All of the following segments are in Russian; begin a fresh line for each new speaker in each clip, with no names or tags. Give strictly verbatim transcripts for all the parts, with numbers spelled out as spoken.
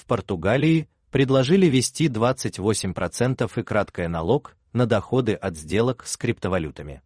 В Португалии предложили ввести двадцать восемь процентов и краткое налог на доходы от сделок с криптовалютами.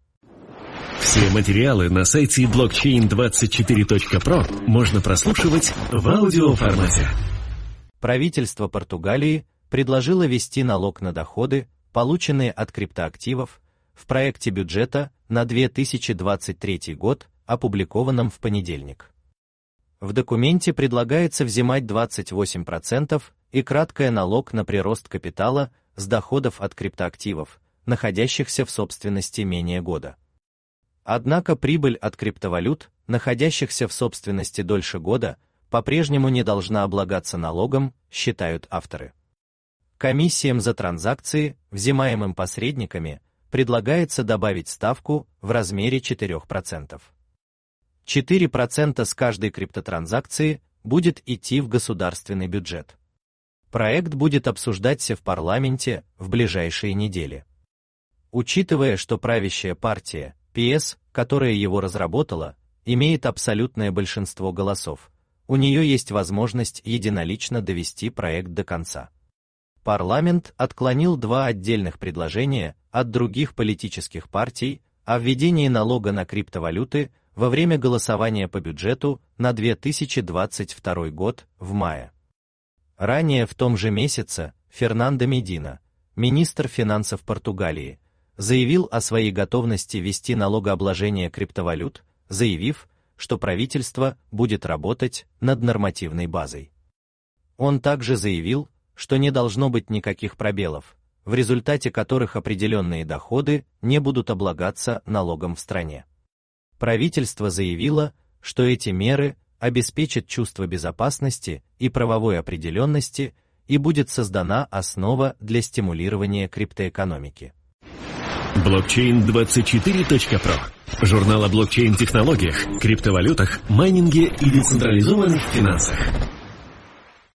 Все материалы на сайте блокчейн двадцать четыре точка про можно прослушивать в аудиоформате.
Правительство Португалии предложило ввести налог на доходы, полученные от криптоактивов, в проекте бюджета на две тысячи двадцать третий год, опубликованном в понедельник. В документе предлагается взимать двадцать восемь процентов и краткое налог на прирост капитала с доходов от криптоактивов, находящихся в собственности менее года. Однако прибыль от криптовалют, находящихся в собственности дольше года, по-прежнему не должна облагаться налогом, считают авторы. Комиссиям за транзакции, взимаемым посредниками, предлагается добавить ставку в размере четыре процента. четыре процента с каждой криптотранзакции будет идти в государственный бюджет. Проект будет обсуждаться в парламенте в ближайшие недели. Учитывая, что правящая партия, пи эс, которая его разработала, имеет абсолютное большинство голосов, у нее есть возможность единолично довести проект до конца. Парламент отклонил два отдельных предложения от других политических партий о введении налога на криптовалюты во время голосования по бюджету на две тысячи двадцать второй год в мае. Ранее в том же месяце Фернандо Медина, министр финансов Португалии, заявил о своей готовности ввести налогообложение криптовалют, заявив, что правительство будет работать над нормативной базой. Он также заявил, что не должно быть никаких пробелов, в результате которых определенные доходы не будут облагаться налогом в стране. Правительство заявило, что эти меры обеспечат чувство безопасности и правовой определенности и будет создана основа для стимулирования криптоэкономики.
блокчейн двадцать четыре точка про. Журнал о блокчейн-технологиях, криптовалютах, майнинге и децентрализованных финансах.